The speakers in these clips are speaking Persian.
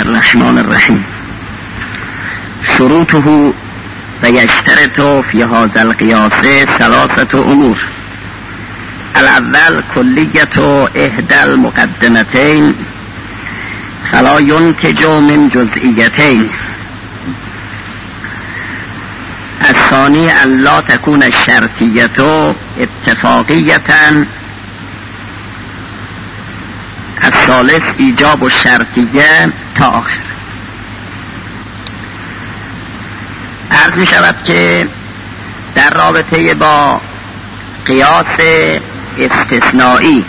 الرحمن الرحیم. شروطه و یشترط فی هذا القیاس ثلاثه امور. الاول کلیت احدى المقدمتین فلا ينتج من جزئیتین. الثانی ان لا تكون الشرطیت اتفاقیة. الثالث ایجاب الشرطیه تا آخر. عرض می شود که در رابطه با قیاس استثنایی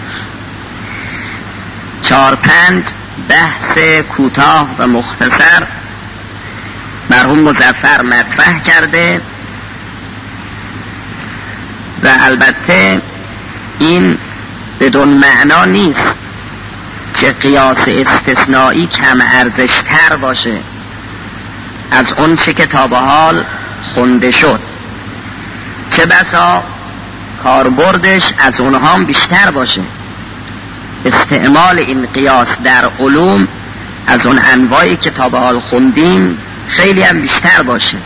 4-5 بحث کوتاه و مختصر مرحوم مظفر مطرح کرده و البته این بدون معنا نیست که قیاس استثنایی کم ارزش تر باشه از اون چه که تا به حال خونده شد، چه بسا کاربردش از اونها هم بیشتر باشه. استعمال این قیاس در علوم از اون انواعی که تا به حال خوندیم خیلی هم بیشتر باشه.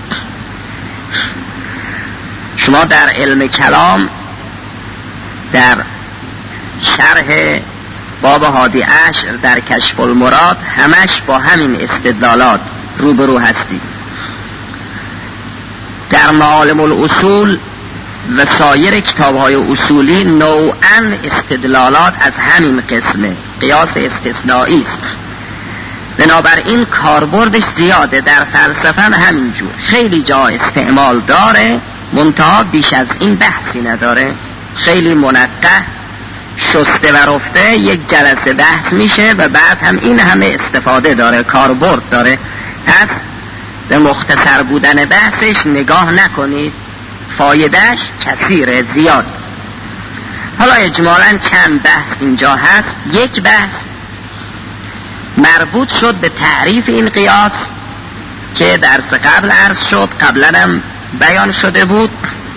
شما در علم کلام در شرح باب هادی عشر در کشف المراد همش با همین استدلالات روبرو هستید. در معالم الاصول و سایر کتاب‌های اصولی نوعاً استدلالات از همین قسمه، قیاس استثنایی است. بنابراین کاربردش زیاده. در فلسفه همینجور خیلی جا استعمال داره، منتها بیش از این بحثی نداره. خیلی منقح شسته و رفته یک جلسه بحث میشه و بعد هم این همه استفاده داره، کاربرد داره. پس به مختصر بودن بحثش نگاه نکنید، فایدهش کثیره، زیاد. حالا اجمالاً چند بحث اینجا هست. یک بحث مربوط شد به تعریف این قیاس که درس قبل عرض شد، قبلا هم بیان شده بود.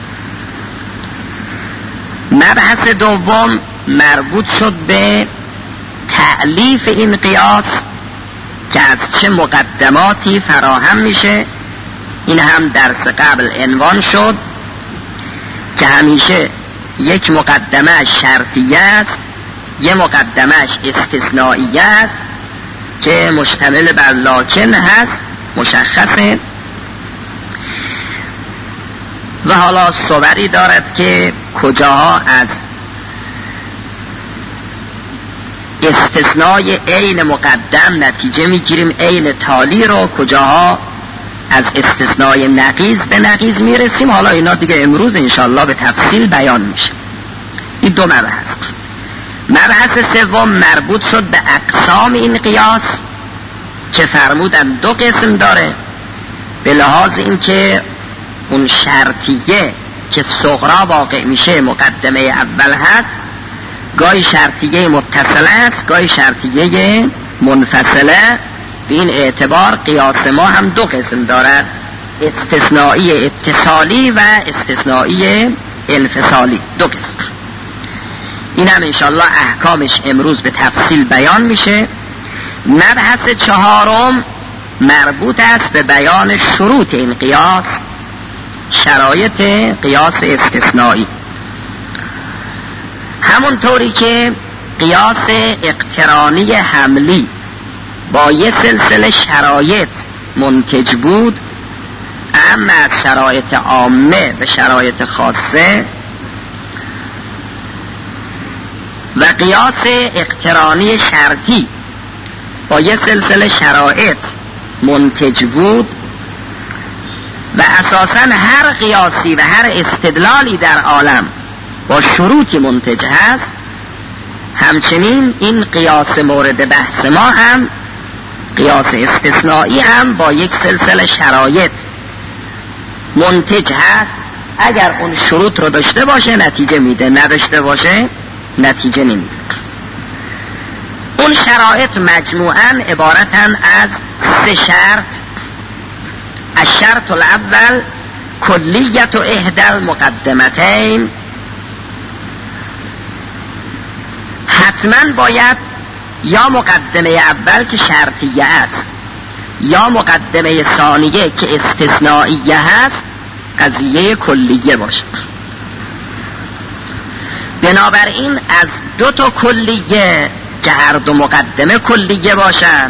مبحث دوم مربوط شد به تألیف این قیاس که از چه مقدماتی فراهم میشه. این هم درس قبل عنوان شد که همیشه یک مقدمه شرطیه است، یک مقدمه استثنائیه است که مشتمل بر لکن هست، مشخصه. و حالا صوری دارد که کجاها از استثنای عین مقدم نتیجه میگیریم عین تالی رو، کجاها از استثنای نقیض به نقیض میرسیم. حالا اینا دیگه امروز انشالله به تفصیل بیان میشه. این دو مبحث. مبحث سوم مربوط شد به اقسام این قیاس که فرمودن دو قسم داره، به لحاظ اینکه اون شرطیه که صغرا واقع میشه مقدمه اول هست، گاهی شرطیه متصله است، گاهی شرطیه منفصله. به این اعتبار قیاس ما هم دو قسم دارد، استثنایی اتصالی و استثنایی انفصالی. دو قسم. این هم انشالله احکامش امروز به تفصیل بیان میشه. مبحث چهارم مربوط است به بیان شروط این قیاس، شرایط قیاس استثنایی. همونطوری که قیاس اقترانی حملی با یه سلسله شرایط منتج بود، اما از شرایط عامه به شرایط خاصه، و قیاس اقترانی شرطی با یه سلسله شرایط منتج بود، و اساساً هر قیاسی و هر استدلالی در عالم با شروطی منتج هست، همچنین این قیاس مورد بحث ما هم، قیاس استثنایی هم با یک سلسله شرایط منتج هست. اگر اون شروط رو داشته باشه نتیجه میده، نداشته باشه نتیجه نمیده. اون شرایط مجموعاً عبارتن از 3 شرط. الشرط الاول کلیت احدى المقدمتین. حتما باید یا مقدمه اول که شرطیه است یا مقدمه ثانیه که استثنائیه هست قضیه کلیه باشه. بنابراین از دو تا کلیه که هر دو مقدمه کلیه باشن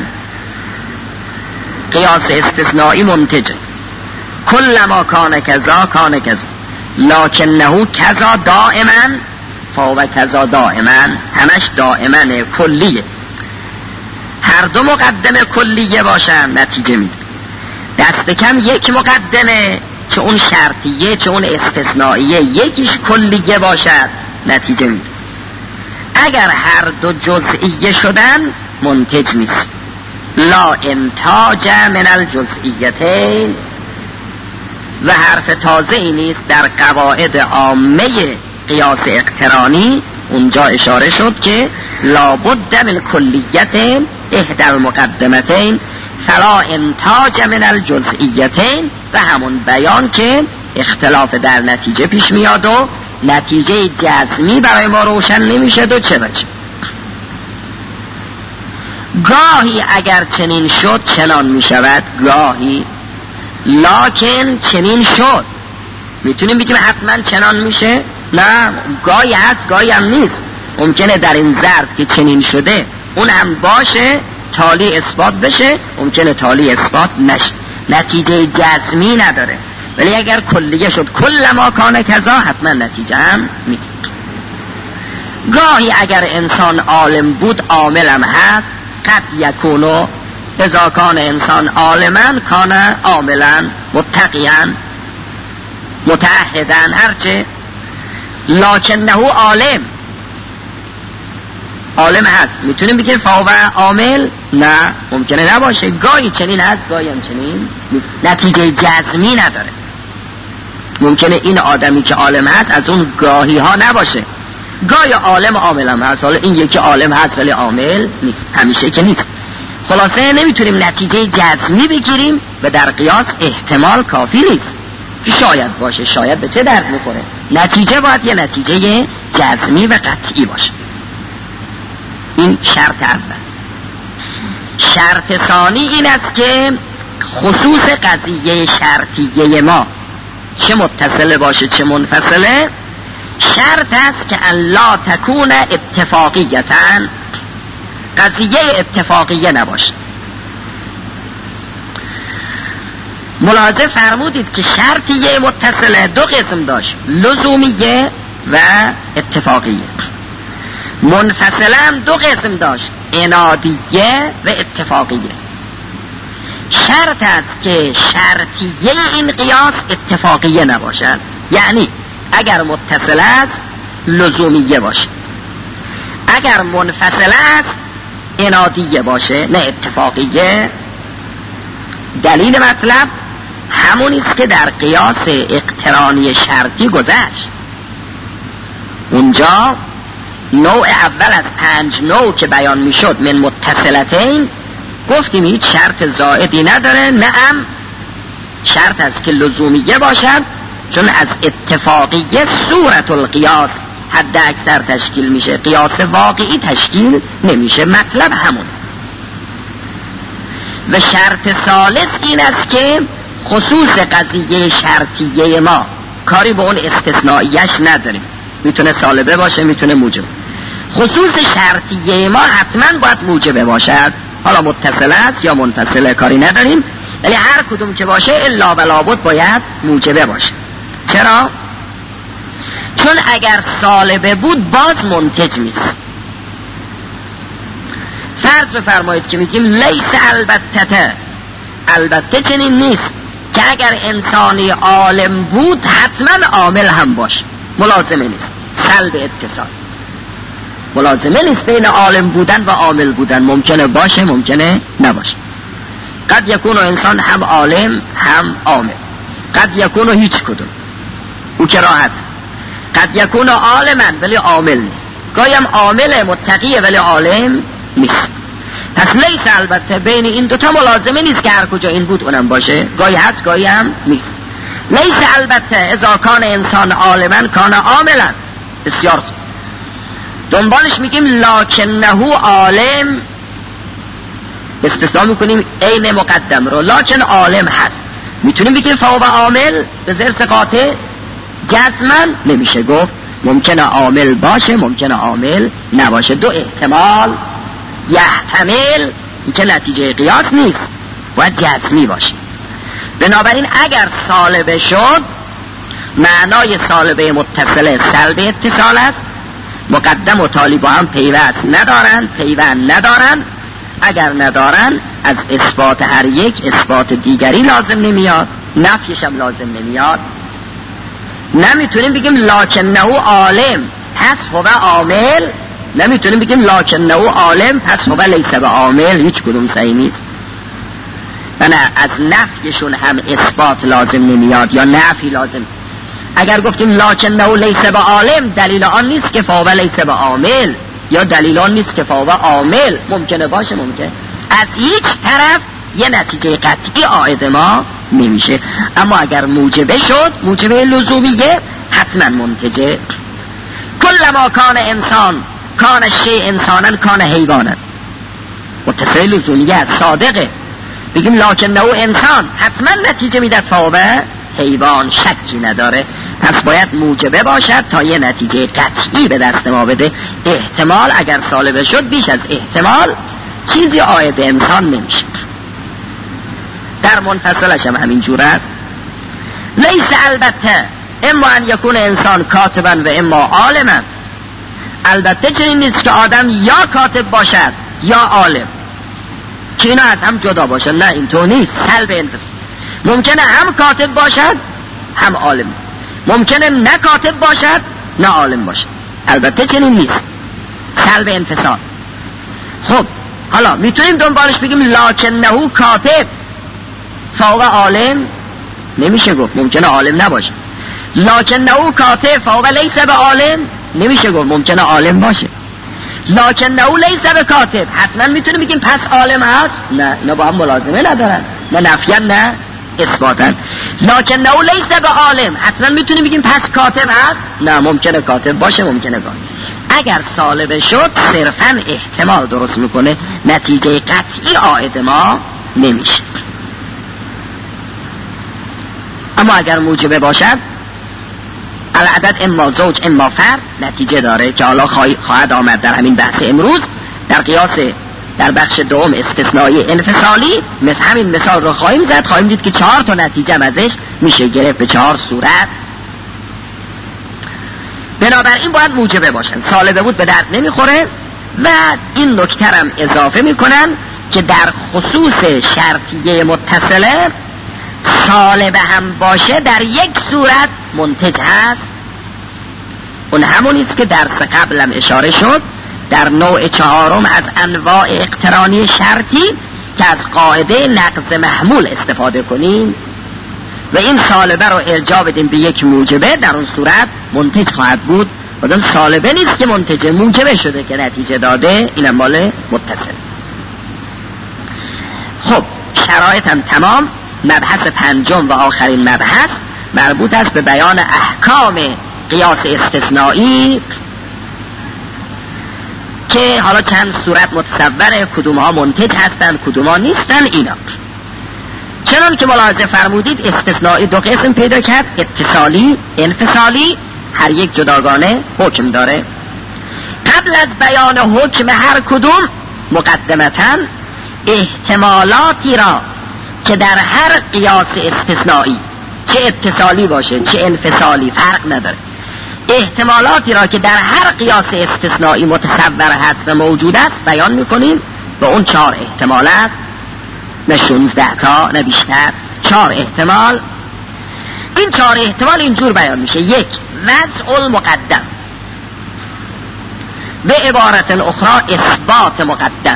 قیاس استثنایی منتجه. کلما کان کذا کان کذا لکنه کذا دائما فهو کذا دائما، همش دائما کلیه. هر دو مقدمه کلیه باشن نتیجه میده. دست کم یک مقدمه چه اون شرطیه چه اون استثنائیه یکیش کلیه باشد نتیجه میده. اگر هر دو جزئیه شدن منتج نیست. لا انتاج من الجزئیتین و حرف تازه ای نیست. در قواعد عامه قیاس اقترانی اونجا اشاره شد که لابد من کلیت احدى المقدمتین فلا انتاج من الجزئیتین، و همون بیان که اختلاف در نتیجه پیش میاد و نتیجه جزمی برای ما روشن نمیشه. دو چه بچه گاهی اگر چنین شد چنان میشود، گاهی لکن چنین شد میتونیم بگیم حتما چنان میشه؟ نه، گاهی هست گاهی هم نیست. ممکنه در این ظرف که چنین شده اون هم باشه تالی اثبات بشه، ممکنه تالی اثبات نشه، نتیجه جزمی نداره. ولی اگر کلیه شد کل ما کان کذا حتما نتیجه هم نیست. گاهی اگر انسان عالم بود عامل هم هست. قد یکونو اذا کان انسان عالما کان عاملا متقیا متعهدا هرچه، لکنه عالم هست میتونیم بگیم فهو عامل؟ نه، ممکنه نباشه. گاهی چنین هست گاهی هم چنین نتیجه جزمی نداره. ممکنه این آدمی که عالم هست از اون گاهی ها نباشه، گاهی عالم عامل هم هست. حالا این یکی عالم هست ولی عامل نیست، همیشه که نیست. خلاصه نمیتونیم نتیجه جزمی بگیریم و در قیاس احتمال کافی نیست که شاید باشه. شاید به چه درد میکنه؟ نتیجه باید یه نتیجه جزمی و قطعی باشه. این شرط اول. شرط ثانی این است که خصوص قضیه شرطیه ما چه متصله باشه چه منفصله، شرط است که ان لا تکون اتفاقیتن، قضیه اتفاقیه نباشه. ملاحظه فرمودید که شرطیه متصله دو قسم داشت، لزومیه و اتفاقیه. منفصله هم دو قسم داشت، عنادیه و اتفاقیه. شرط است که شرطیه این قیاس اتفاقیه نباشد، یعنی اگر متصل است لزومیه باشه، اگر منفصل است عنادیه باشه نه اتفاقیه. دلیل مطلب همونی است که در قیاس اقترانی شرطی گذشت. اونجا نوع اول از 5 نوع که بیان میشد من متصلتین گفتیم هیچ شرط زائدی نداره، نعم شرط است که لزومیه باشد، چون از اتفاقیه صورت القیاس حد اکثر تشکیل میشه، قیاس واقعی تشکیل نمیشه. مطلب همون. و شرط ثالث این است که خصوص قضیه شرطیه ما کاری به اون استثنائیش نداریم، میتونه سالبه باشه میتونه موجب. خصوص شرطیه ما حتما باید موجبه باشد، حالا متصل است یا منفصله کاری نداریم، ولی هر کدوم که باشه الا و لابد باید موجبه باشه. چرا؟ چون اگر سالبه بود باز منتج نیست. فرض بفرمایید که میگیم لیس البته چنین نیست که اگر انسانی عالم بود حتما عامل هم باشه، ملازمه نیست. سلب اتصال ملازمه نیست بین عالم بودن و عامل بودن، ممکنه باشه ممکنه نباشه. قد یکون انسان هم عالم هم عامل، قد یکون هیچ کدوم، او که راحت. قد یکون عالما ولی عامل نیست، گاهی هم عامل متقیه ولی عالم نیست. پس لیس البته بین این دوتا ملازمه نیست که هر کجا این بود اونم باشه، گاهی هست گاهی هم نیست. لیس البته اذا کان انسان عالما کان عاملا. بسیار خوب. دنبالش میگیم لکنه عالم استثناء میکنیم عین مقدم رو، لکن عالم هست. میتونیم بگیم فوق عامل به زرس قاطع جزمن نمیشه گفت، ممکنه عامل باشه ممکنه عامل نباشه. دو احتمال یحتمل، این که نتیجه قیاس نیست، باید جزمی باشه. بنابراین اگر سالبه شد، معنای سالبه متصله سلب اتصال است. مقدم و تالی با هم پیوند ندارن. اگر ندارن از اثبات هر یک اثبات دیگری لازم نمیاد، نفیش هم لازم نمیاد. نمیتونیم بگیم لکنه عالم پس هو عامل، نمیتونیم بگیم لکنه عالم پس هو لیس بعامل، هیچ کدوم صحیح نیست. نه از نفیشون هم اثبات لازم نمیاد یا نفی لازم. اگر گفتیم لکنه لیس بعالم، دلیل آن نیست که فهو لیس بعامل، یا دلیل آن نیست که فهو عامل. ممکنه باشه، ممکن از هیچ طرف یه نتیجه قطعی عائد ما نمیشه. اما اگر موجبه شد، موجبه لزومیه، حتما منتجه. کلما کان انسان کان شیء انسانا کان حیوانا، متصل لزومیه صادقه. بگیم لکنه انسان، حتما نتیجه میدد فهو حیوان، شکی نداره. پس باید موجبه باشد تا یه نتیجه قطعی به دست ما بده. احتمال اگر سالبه شد بیش از احتمال چیزی عائد انسان نمیشه. در منفصلش هم همین جور است. لیس البته اما ان یکون انسان کاتبا و اما عالما، البته چنین نیست که آدم یا کاتب باشد یا عالم، که اینا از هم جدا باشد. نه اینطور نیست. سلب انفصال ممکنه هم کاتب باشد هم عالم، ممکنه نه کاتب باشد نه عالم باشد. البته چنین نیست، سلب انفصال. خب حالا میتونیم دنبالش بگیم لکنه کاتب فهو عالم، نمیشه گفت، ممکنه عالم نباشه. لکنه کاتب فهو لیس بعالم، نمیشه گفت، ممکنه عالم باشه. لکنه لیس بکاتب، حتما میتونیم بگیم پس عالم هست. نه، اینا با هم ملازمه ندارن، نه نفیاً نه اثباتاً. لکنه لیس بعالم، حتما میتونیم بگیم پس کاتب هست. نه، ممکنه کاتب باشه ممکنه کاتب. اگر سالبه شد صرفاً احتمال درست میکنه، نتیجه قطعی عائد ما نمیشه. اما اگر موجبه باشد، العدد اما زوج اما فرد، نتیجه داره که حالا خواهد آمد در همین بحث امروز. در قیاس در بخش دوم استثنایی انفصالی مثل همین مثال رو خواهیم زد، خواهیم دید که 4 تا نتیجه ازش میشه گرفت به 4 صورت. بنابراین باید موجبه باشن. سالبه بود به درد نمیخوره. و این نکته هم اضافه میکنن که در خصوص شرطیه متصله سالبه هم باشه در یک صورت منتج هست. اون همونیست که درس قبلم اشاره شد، در نوع 4 از انواع اقترانی شرطی که از قاعده نقض محمول استفاده کنیم و این سالبه رو ارجاع بدیم به یک موجبه، در اون صورت منتج خواهد بود. بدون سالبه نیست که منتج، موجبه شده که نتیجه داده، اینم مال متصل. خب شرایط هم تمام. مبحث 5 و آخرین مبحث مربوط است به بیان احکام قیاس استثنایی که حالا چند صورت متصوره، کدوم ها منتج هستند کدوم ها نیستن. اینا چنان که ملاحظه فرمودید استثنایی 2 قسم پیدا کرد، اتصالی، انفصالی، هر یک جداگانه حکم داره. قبل از بیان حکم هر کدوم مقدمتاً احتمالاتی را که در هر قیاس استثنایی، چه اتصالی باشه چه انفصالی فرق نداره، احتمالاتی را که در هر قیاس استثنایی متصور هست و موجود است بیان میکنیم. و اون 4 احتمال است، نه 16 تا نه بیشتر، 4 احتمال. این 4 احتمال اینجور بیان میشه: 1 وضع المقدم، به عبارت اخرى اثبات مقدم،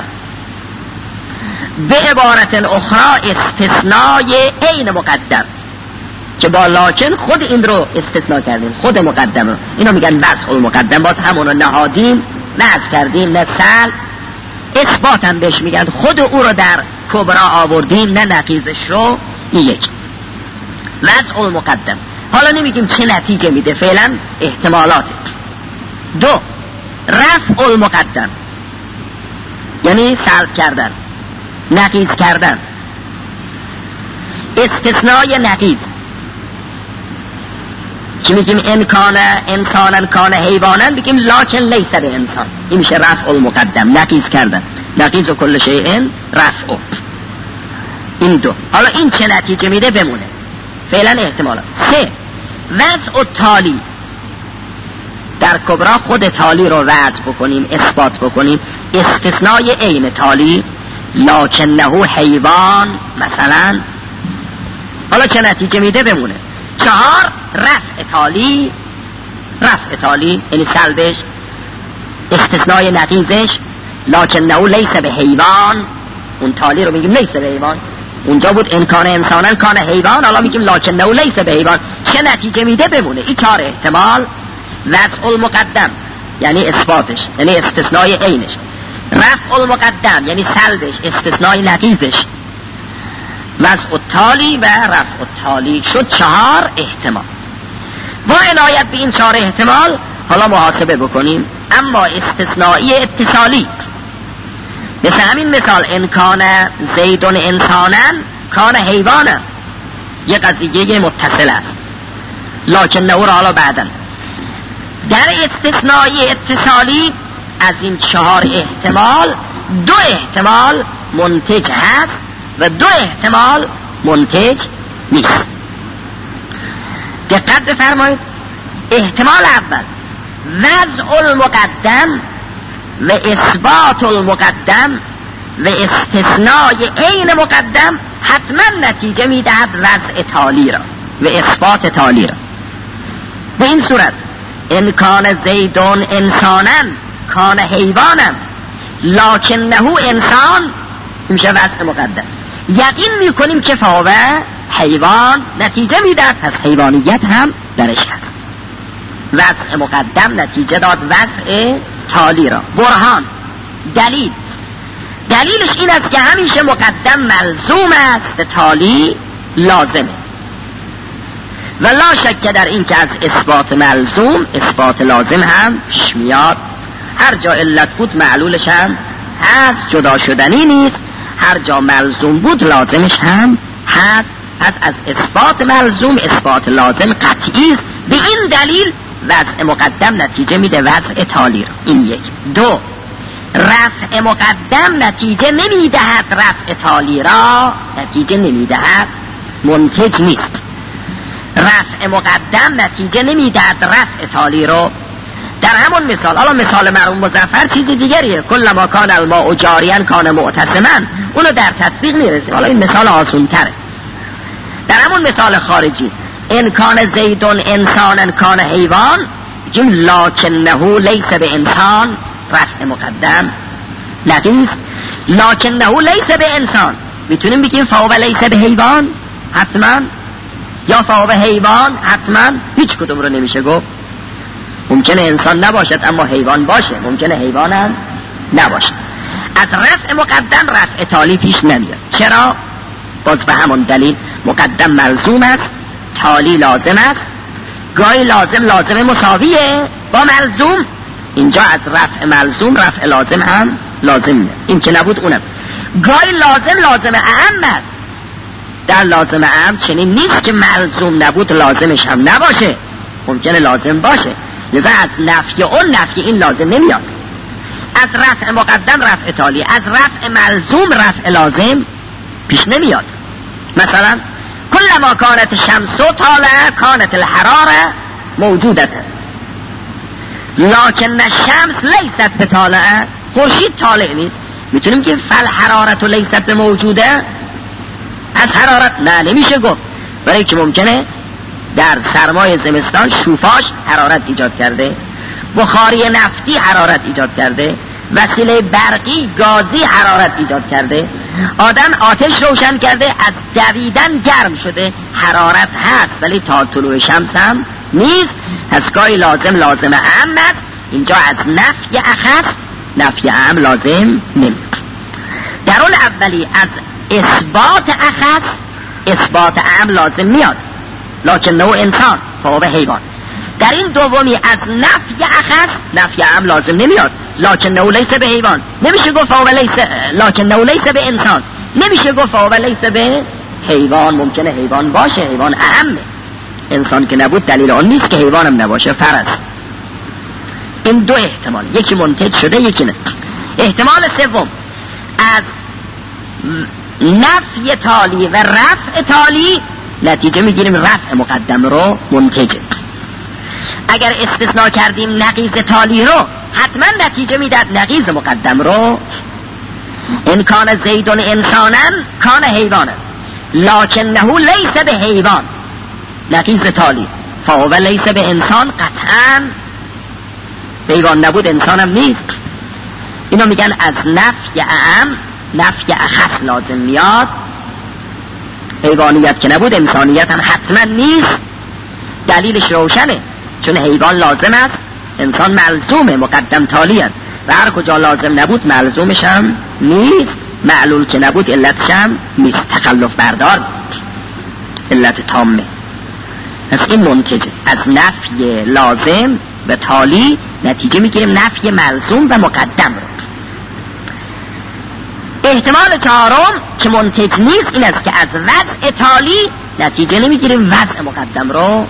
به عبارت اخرى استثنای عین مقدم، که با لکن خود این رو استثناء کردیم، خود مقدم رو. اینو میگن وضع المقدم. باز همون رو نهادیم، نهض کردیم، نه سل اثبات هم بهش میگن. خود او رو در کبرا آوردیم، نه نقیزش رو. این 1 وضع المقدم. حالا نمیگیم چه نتیجه میده، فعلا احتمالات. 2 رفع المقدم، یعنی سلب کردن. نقیض کردن. استثنای نقیض که میگیم ان کان انسانا کان حیوانا، بگیم لکن لیس به انسان، این میشه رفع المقدم، نقیض کردن. نقیض کل شیء رفع. این دو. حالا این چه نتیجه میده بمونه فعلا احتمالا. 3 وضع التالی، در کبرا خود تالی رو وضع بکنیم، اثبات بکنیم. استثنای عین تالی لکنه حیوان مثلا، حالا چه نتیجه میده بمونه. 4 رفع تالی، رفع تالی یعنی سلبش، استثنای نقیضش لکنه لیس به حیوان، اون تالی رو میگیم لیس به حیوان، اونجا بود ان کان انسانا کان حیوان، حالا میگیم لکنه لیس به حیوان. چه نتیجه میده بمونه. این 4 احتمال. وضع المقدم یعنی اثباتش، یعنی استثنای عینش. رفع المقدم یعنی سلبش، استثنای نقیضش. وضع التالی و رفع التالی شد 4 احتمال. با عنایت به این 4 احتمال حالا محاسبه بکنیم. اما استثنایی اتصالی، مثل همین مثال ان کان زیدون انسانا کان حیوانا، یه قضیه متصل است، لکن او را حالا بعدن. در استثنایی اتصالی از این 4 احتمال 2 احتمال منتج هست و 2 احتمال منتج نیست. دقت بفرمایید. احتمال اول وضع المقدم و اثبات المقدم و استثنای عین مقدم حتما نتیجه میدهد وضع تالی را و اثبات تالی را. به این صورت ان کان زیدون انسانا کان حیوانا لکنه انسان میشه وضع مقدم. یقین میکنیم که فاوه حیوان نتیجه میدهد، پس حیوانیت هم درش هست. وضع مقدم نتیجه داد وضع تالی را. برهان، دلیلش این است که همیشه مقدم ملزوم است، تالی لازمه. و لا شک در این که از اثبات ملزوم اثبات لازم هم پیش میاد. هر جا علت بود معلولش هم هست، جدا شدنی نیست. هر جا ملزوم بود لازمش هم هست. پس از اثبات ملزوم اثبات لازم قطعی است. به این دلیل وضع مقدم نتیجه میده وضع تالی را. این 1. 2 رفع مقدم نتیجه نمیدهد رفع تالی را، نتیجه نمیدهد، منتج نیست. رفع مقدم نتیجه نمیدهد رفع تالی رو. در همون مثال، حالا مثال مرحوم مظفر چیز دیگریه، کل ما کان الماء جاریا کان معتصما، اونو در تطبیق میرسیم. حالا این مثال آسان تره. در همون مثال خارجی ان کان زیدون انسانا کان حیوان، بگیم لکنه لیس به انسان، رفع مقدم نقیض. لکنه لیس به انسان، میتونیم بگیم فهو لیس به حیوان حتما، یا فهو حیوان حتما، هیچ کدوم رو نمیشه گفت. ممکنه انسان نباشد اما حیوان باشه، ممکنه حیوان هم نباشه. از رفع مقدم رفع تالی پیش نمیاد. چرا؟ باز به همون دلیل مقدم ملزوم است، تالی لازم است. گاهی لازم مساویه با ملزوم، اینجا از رفع ملزوم رفع لازم هم لازم میاد. این که نبود اونم. گاهی لازم اعم است. در لازم اعم چنین نیست که ملزوم نبود لازمش هم نباشه، ممکنه لازم باشه. لذا از نفی اون نفی این لازم نمیاد. از رفع مقدم رفع تالی، از رفع ملزوم رفع لازم پیش نمیاد. مثلا کل ما کانت شمس طالعه کانت الحراره موجودت، لکن الشمس لیست بطالعه، خورشید طالع نیست. میتونیم که فل حرارت لیست موجوده، از حرارت نه نمیشه گفت، برای که ممکنه در سرمای زمستان شوفاش حرارت ایجاد کرده، بخاری نفتی حرارت ایجاد کرده، وسیله برقی گازی حرارت ایجاد کرده، آدم آتش روشن کرده از دویدن گرم شده، حرارت هست ولی تا طلوع شمس هم نیست. از گاهی لازم اعم است. اینجا از نفی اخص نفی اعم لازم نمیاد. در اون اولی از اثبات اخص اثبات اعم لازم میاد، لکن نوع انسان فهو حیوان. در این دومی از نفی اخص نفی اعم لازم نمیاد، لکن نوع لیس به حیوان. نمیشه گفت فهو لیس لکن نوع لیس به انسان، نمیشه گفت فهو لیس به حیوان. ممکنه حیوان باشه، حیوان اهمه، انسان که نبود دلیل آن نیست که حیوان هم نباشه. فرض این دو احتمال، یکی منتج شده یکی نه. احتمال سوم، از نفی تالی و رفع تالی نتیجه میگیریم رفع مقدم رو منتجه. اگر استثناء کردیم نقیض تالی رو، حتما نتیجه میداد نقیض مقدم رو. ان کان زید انسانا کان حیوانا لکنه لیس به حیوان، نقیض تالی. فهو لیس به انسان، قطعا حیوان نبود انسان هم نیست. اینو میگن از نفی اعم نفی اخص لازم میاد. حیوانیت که نبود انسانیت هم حتما نیست. دلیلش روشنه، چون حیوان لازم است، انسان ملزومه، مقدم تالی است و هر کجا لازم نبود ملزومش هم نیست. معلول که نبود علتش هم نیست، تخلف بردار علت تامه. پس این منتجه. از نفی لازم و تالی نتیجه میگیریم نفی ملزوم و مقدم رو. احتمال چهارم که منتج نیست این است که از وضع تالی نتیجه نمیگیریم وضع مقدم رو.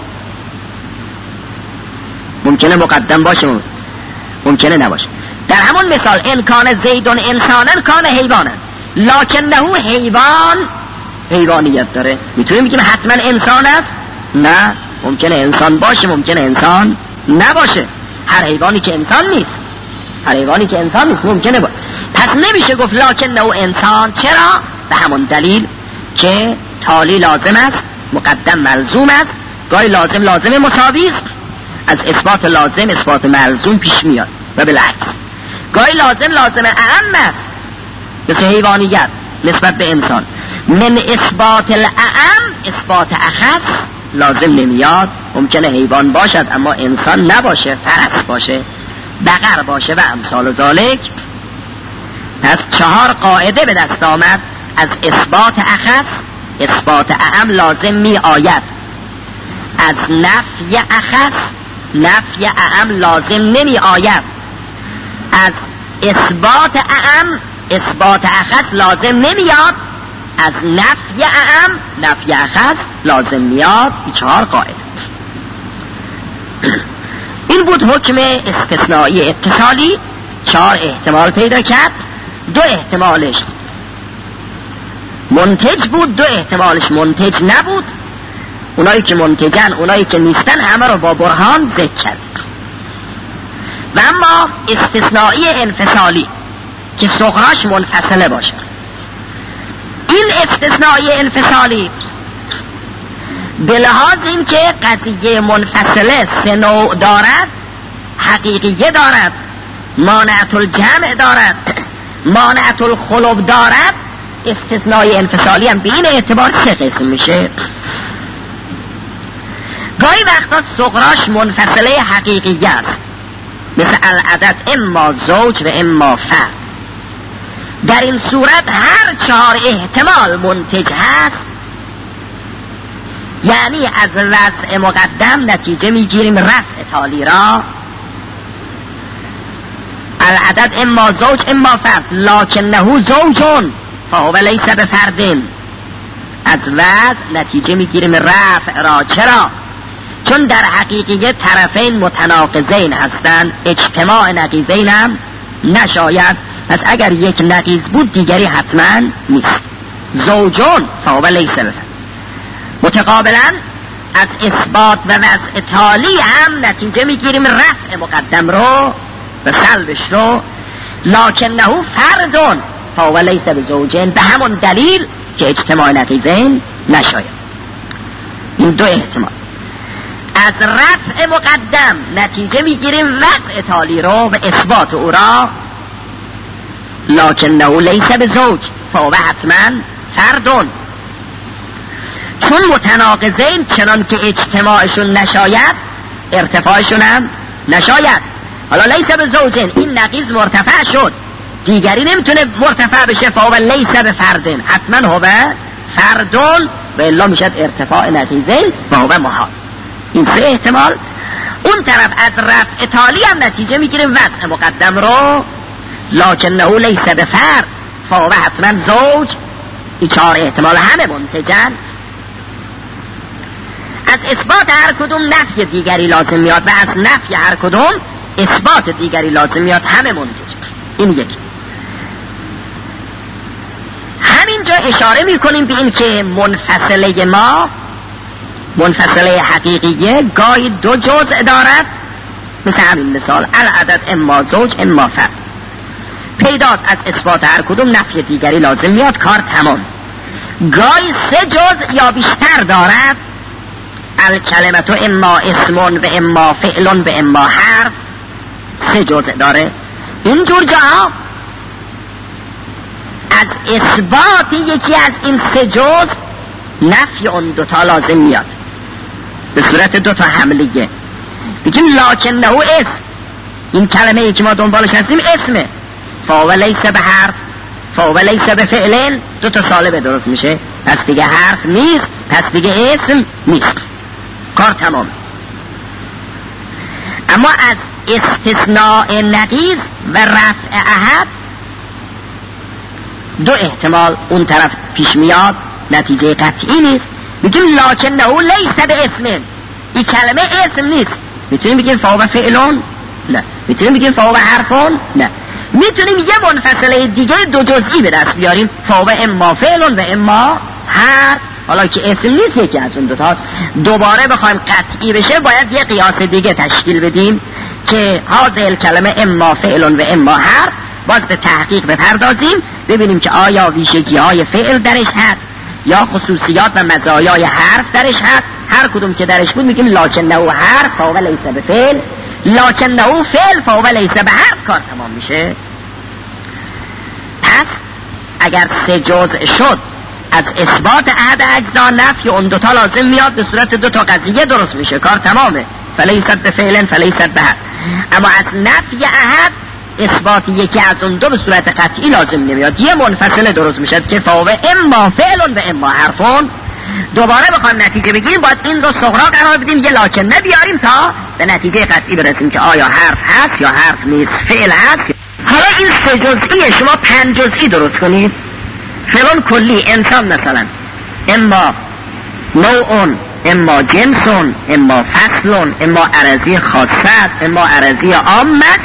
ممکنه مقدم باشه، ممکنه نباشه. در همون مثال ان کان زید انسانا کان حیوانا لکنه حیوان، حیوانیت داره، میتونیم بگیم حتما انسان است؟ نه، ممکنه انسان باشه، ممکنه انسان نباشه. هر حیوانی که انسان نیست، هر حیوانی که انسان نیست ممکنه باشه. پس نمیشه گفت لکنه انسان. چرا؟ به همون دلیل که تالی لازم است، مقدم ملزوم است. گاهی لازم مساوی است، از اثبات لازم اثبات ملزوم پیش میاد و بالعکس. گاهی لازم اعم است، مثل حیوانیت نسبت به انسان. من اثبات الاعم اثبات اخص لازم نمیاد. ممکنه حیوان باشد اما انسان نباشه، فرس باشه، بقر باشه و امثال ذالک. پس 4 قاعده به دست آمد. از اثبات اخص اثبات اعم لازم می آید. از نفی اخص نفی اعم لازم نمی آید. از اثبات اعم اثبات اخص لازم نمیاد. از نفی اعم نفی اخص لازم میاد. این 4 قاعده. این بود حکم استثنایی اتصالی. 4 احتمال پیدا کرد. 2 احتمالش منتج بود، 2 احتمالش منتج نبود. اونایی که منتجن اونایی که نیستن همه رو با برهان ذکر کرد. و اما استثنایی انفصالی که صغراش منفصله باشه، این استثنایی انفصالی به لحاظ این که قضیه منفصله 3 نوع دارد، حقیقیه دارد، مانعت الجمع دارد، مانعت الخلو دارد، استثنایی انفصالی هم به این اعتبار 3 قسم میشه. گاهی وقتا صغراش منفصله حقیقیه است، مثل العدد اما زوج و اما فرد. در این صورت هر 4 احتمال منتج هست، یعنی از وضع مقدم نتیجه میگیریم رفع تالی را. العدد اما زوج اما فرد لکنه زوجون فهو لیس بفرد. از وضع نتیجه میگیریم رفع را. چرا؟ چون در حقیقیت طرفین متناقضین هستند، اجتماع نقیضین هم نشاید. پس اگر یک نقیض بود دیگری حتما نیست. زوجون فهو لیس بفرد. متقابلا از اثبات و وضع تالی هم نتیجه میگیریم رفع مقدم رو و سلبش رو. لکنه فردون فهو لیس بزوجین، به همون دلیل که اجتماع نقیضین نشاید. این 2 احتمال. از رفع مقدم نتیجه میگیریم وضع تالی رو و اثبات او را. لکنه لیس بزوج فهو حتما فردون. چون متناقضین چنان که اجتماعشون نشاید ارتفاعشون هم نشاید. حالا لیس بزوجین، این نقیض مرتفع شد، دیگری نمیتونه مرتفع بشه. فهو لیس بفردین، حتما هو فردون و الا میشد ارتفاع نقیضین و هو محال. این 3 احتمال. اون طرف از رفع تالی هم نتیجه میگیریم وضع مقدم رو. لکنه لیس بفرد فهو حتما زوج این 4 احتمال همه منتجن. از اثبات هر کدوم نفی دیگری لازم میاد و از نفی هر کدوم اثبات دیگری لازم میاد، همه منتج. این یکی. همینجا اشاره میکنیم به این که منفصله ما، منفصله حقیقیه، گاهی 2 جزء دارد، مثل همین مثال العدد اما زوج اما فرد. پیداست از اثبات هر کدوم نفی دیگری لازم میاد، کار تمام. گاهی 3 جزء یا بیشتر دارد، الکلمتو اما اسمون و اما فعلون و اما حرف، 3 جزء داره. اینجور جاها از اثبات یکی از این 3 جزء نفی اون 2 تا لازم میاد به صورت 2 تا حملیه. بگیم لکنه اسم، این کلمه که ما دنبالش هستیم اسمه، فاو لیس به حرف فاو لیس به فعلن، 2 تا سالبه درست میشه، پس دیگه حرف نیست، پس دیگه اسم نیست، کار تمام. اما از استثناء نقیض و رفع احد 2 احتمال اون طرف پیش میاد، نتیجه قطعی نیست. بگیم لکنه لیس به اسم، این کلمه اسم نیست، میتونیم بگیم فاو فعلون؟ نه. میتونیم بگیم فاو حرفون؟ نه. میتونیم یه منفصله دیگه 2 جزئی به دست بیاریم، فاو اما فعلون و اما حرف، حالا که اسم نیست یکی از اون 2 تاست. دوباره بخوایم قطعی بشه باید یه قیاس دیگه تشکیل بدیم که هذه الکلمه اما فعلون و اما حرف، باز به تحقیق بپردازیم ببینیم که آیا ویژگی های فعل درش هست یا خصوصیات و مزایای حرف درش هست. هر کدوم که درش بود میگیم لکنه حرف فاو لیس به فعل، لکنه فعل فاو لیس به حرف، کار تمام میشه. پس اگر 3 جزء شد از اثبات احد اجزا نفی اون 2 تا لازم میاد، به صورت 2 تا قضیه درست میشه، کار تمامه. فلیست به فعلن فلیست به حرف. اما از نفی احد اثبات یکی از اون 2 به صورت قطعی لازم نمیاد، یه منفصله درست میشه که فاو اما فعلون و اما حرفون. دوباره بخوایم نتیجه بگیریم باید این رو صغرا قرار بدیم، یه لکنه بیاریم تا به نتیجه قطعی برسیم که آیا حرف هست یا حرف نیست، فعل هست. حالا این 3 جزئی شما 5 جزئی درست کنید. فعلون کلی، انسان مثلا اما نوعون، اما جنسون، اما فصلون، اما عرضی خاصت، اما عرضی عامت،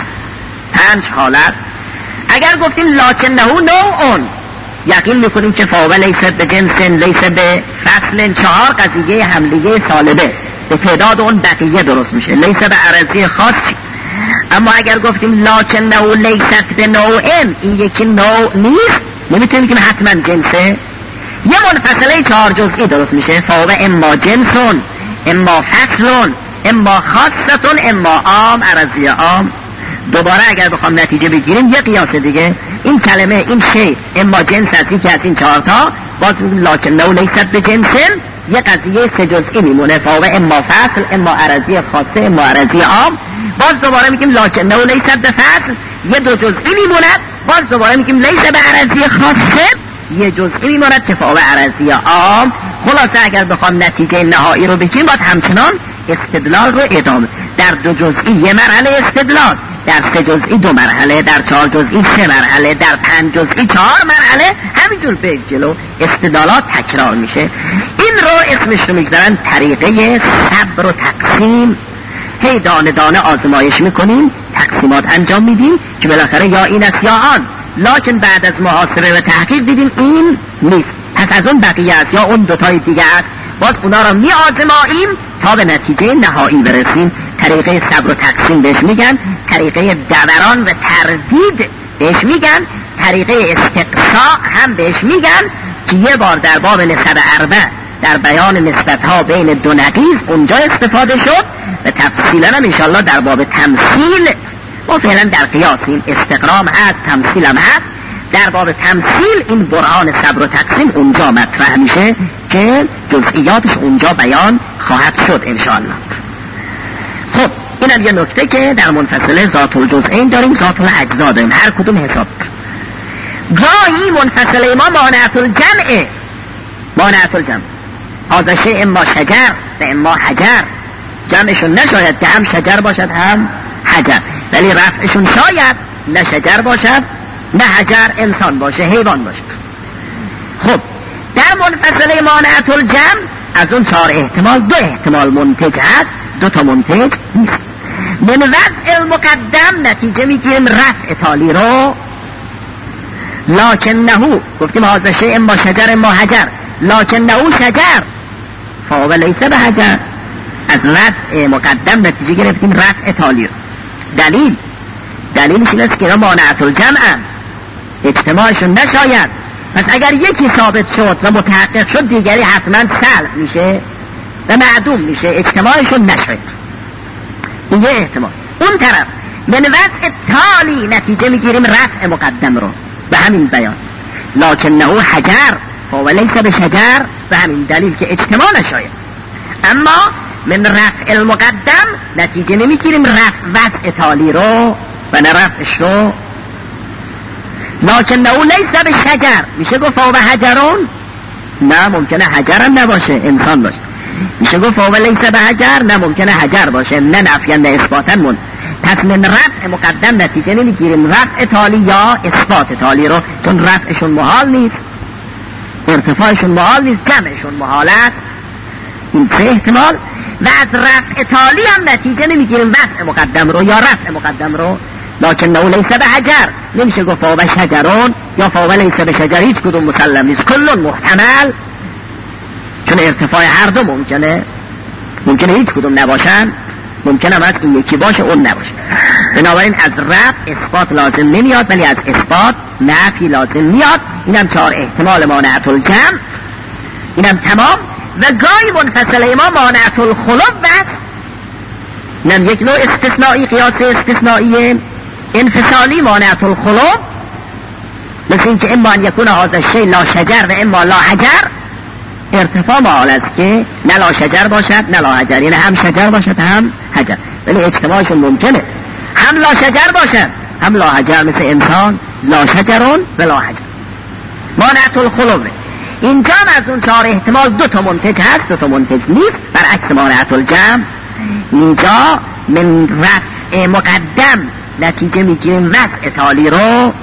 5 حالت. اگر گفتیم لکنه نوعون، یقین میکنیم که فاو لیس به جنسن لیس به فصلن، 4 قضیه حملیه سالبه به تعداد اون بقیه درست میشه، لیس به عرضی خاصی. اما اگر گفتیم لکنه لیست به نوعن، این یکی نوع نیست، نمیتونیم بگیم حتما جنسه، یه منفصله 4 جزئی درست میشه، فاو اما جنسون اما فصلون اما خاصتون اما عام، عرضی عام. دوباره اگر بخوام نتیجه بگیریم یه قیاس دیگه، این کلمه این شی اما جنس هستی که از این 4 تا، باز لکنه لیست به جنسن، یه قضیه 3 جزئی میمونه، فاو اما فصل اما عرضی خاصه اما عرضی عام. باز دوباره میگیم لکنه لیست به فصل، یه 2 جزئی میموند، باز دوباره میگیم لیس به عرضی خاصه، یه جزئی میماند که فاو عرضی عام. خلاصه اگر بخوام نتیجه نهایی رو بگیم باید همچنان استدلال رو ادامه، در 2 جزئی یه مرحله استدلال، در 3 جزئی 2 مرحله، در 4 جزئی 3 مرحله، در 5 جزئی 4 مرحله، همینجور به جلو استدلالات تکرار میشه. این رو اسمش رو میگذارن طریقه صبر و تقسیم. هی دانه دانه آزمایش میکنیم، تقسیمات انجام میدیم که بالاخره یا این است یا آن، لکن بعد از محاسبه و تحقیق دیدیم این نیست، پس از اون بقیه است یا اون 2 تای دیگه است، باز اونا رو می آزماییم تا به نتیجه نهایی برسیم. طریقه صبر و تقسیم بهش میگن، طریقه دوران و تردید بهش میگن، طریقه استقصاء هم بهش میگن که یه بار در باب نسب اربع در بیان نسبت‌ها بین 2 نقیض اونجا استفاده شد و تفصیلا هم انشاءالله در باب تمثیل، ما فعلا در قیاسیم، استقرام هست، تمثیل هم هست، در باب تمثیل این برهان صبر و تقسیم اونجا مطرح میشه که جزئیاتش اونجا بیان خواهد شد انشاءالله. خب اینم یه نکته که در منفصله ذات الجزئین داریم، ذات الاجزا داریم، هر کدوم حساب. گاهی منفصله ما مانعت الجمعه، مانعت الجمع، آزشه اما شجر و اما حجر، جمعشون نشاید که هم شجر باشد هم حجر، ولی رفعشون شاید نه شجر باشد نه حجر انسان باشه، حیوان باشه. خب در منفصله مانعت الجمع از اون 4 احتمال 2 احتمال منتج هست، 2 تا منتج نیست. من وضع المقدم نتیجه میگیریم رفع تالی رو. لکنه گفتیم هذا شیء اما شجر اما حجر، لکنه شجر فهو لیس بحجر. از رفع مقدم نتیجه گرفتیم رفع تالی رو. دلیلش این است که اینا مانعت الجمع اجتماعشون نشاید. پس اگر یکی ثابت شد و متحقق شد دیگری حتما سلب میشه و معدوم میشه، اجتماعشون نشاید. این یه احتمال. اون طرف من وضع تالی نتیجه میگیریم رفع مقدم رو به همین بیان. لکنه حجر فهو لیس بشجر، به همین دلیل که اجتماع نشاید. اما من رفع المقدم نتیجه نمیگیریم وضع تالی رو و نه رفعش رو. لکنه لیس بشجر میشه گفت فهو حجرون؟ نه، ممکنه حجرم نباشه، انسان باشه. میشه گفت فهو لیس بحجر؟ نه، ممکنه حجر باشه، نه نفیا نه اثباتا. پس من رفع مقدم نتیجه نمیگیریم رفع تالی یا اثبات تالی رو، چون رفعشون محال نیست، ارتفاعشون محال نیست، جمعشون محالت. این 3 احتمال. و از رفع تالی هم نتیجه نمیگیریم وضع مقدم رو یا رفع مقدم رو. لکنه لیس بحجر نمیشه گفت فهو شجرون یا فهو لیس بشجر، هیچ کدوم مسلم نیست، کلون محتمل، چون ارتفاع هر دو ممکنه هیچ کدوم نباشن، ممکنه هم از این یکی باشه اون نباشه. بنابراین از رفع اثبات لازم نمیاد، ولی از اثبات نفی لازم میاد. اینم 4 احتمال مانعت الجمع، اینم تمام. و گاهی منفصله ما مانعت الخلو بس، اینم یک نوع استثنایی، قیاس استثنایی انفصالی مانعت الخلو، مثل این که اما ان یکون هذا الشیء لا شجر و اما لا حجر. ارتفاع محال است که نه لا شجر باشد نه لا حجر، یعنی هم شجر باشد هم حجر، ولی اجتماعشون ممکنه هم لا شجر باشد هم لا حجر، مثل انسان لا شجرون و لا حجر. مانعت الخلو اینجا از اون 4 احتمال 2 تا منتج هست، 2 تا منتج نیست، برعکس مانعت الجمع. اینجا من رفع مقدم نتیجه میگیریم وضع تالی رو.